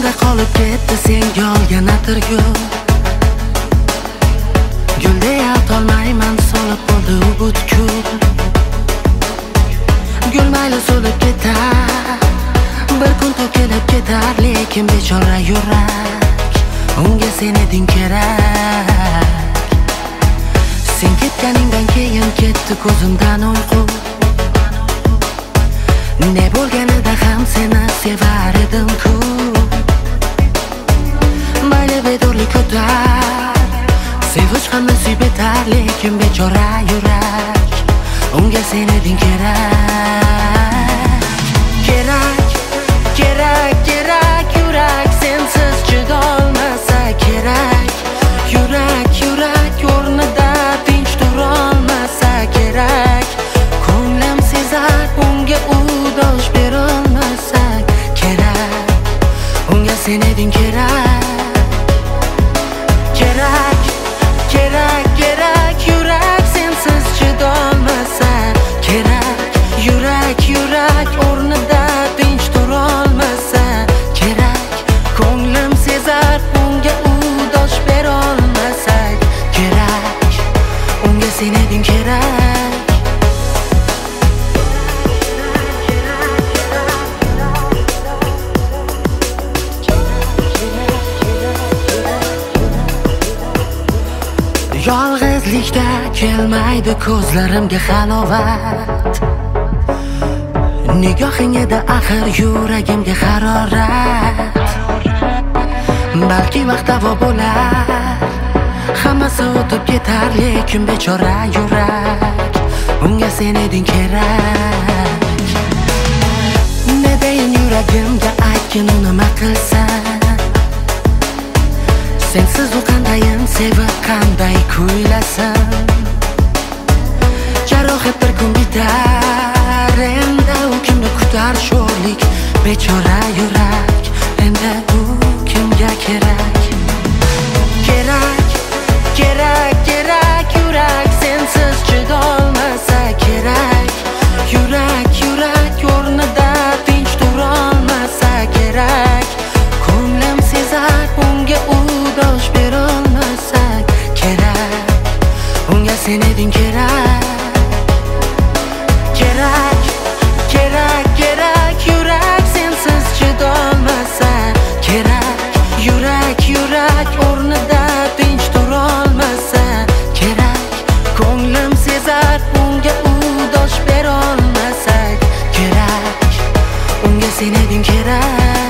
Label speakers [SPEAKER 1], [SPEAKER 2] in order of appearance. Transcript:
[SPEAKER 1] Yodimda qolib ketdi senga olgan atirgul. Gul deya atolmayman, solib bo'ldi u butkul. Gul mayli so'lib ketar, bir kun to'kilib ketar, lekin bechora yurak unga sen eding kerak. Sen ketganingdan keyin ketdi ko'zimdan uyqu. Ne bo'lganida ham seni sevar edim-ku. Mayli bedorlik ko'tar, sevish hamma suyib etar, lekin bechora yurak unga sen eding kerak. Kerak, kerak, kerak yurak, sensiz chidolmasa kerak. Yurak, yurak o'rnida tinch turolmasa kerak. Ko'nglim sezar, unga u dosh berolmasa kerak. Unga sen eding kerak. Kerak, kerak, kerak yurak, sensiz chidolmasa kerak. Yurak, yurak o'rnida tinch turolmasa kerak. Ko'nglim sezar, unga u dosh berolmasa kerak. Unga sen eding kerak. Yolg'izlikda kelmaydi ko'zlarimga halovat. Nigohingda axir yuragimga harorat. Balki vaqt davo bo'lar, hammasi o'tib ketar, lekin bechora yurak unga sen eding kerak. Ne deyin yuragimga, aytgin u nima qilsan. Sensiz u qandayin sevib, qanday kuylasan. Jarohat bir kun bitar, endi u kimni kutar sho'rlik bechora yurak. Endi u kimga kerak? Kerak, kerak, kerak yurak, sensiz chidolmasa kerak. Yurak, yurak o'rnida tinch turolmasa kerak. Ko'nglim sezar, unga u dosh berolmasa kerak. Unga sen eding kerak. Kerak, kerak, kerak yurak, sensiz chidolmasa kerak. Yurak, yurak o'rnida tinch turolmasa kerak. Ko'nglim sezar, unga u dosh berolmasa kerak. Unga sen eding kerak.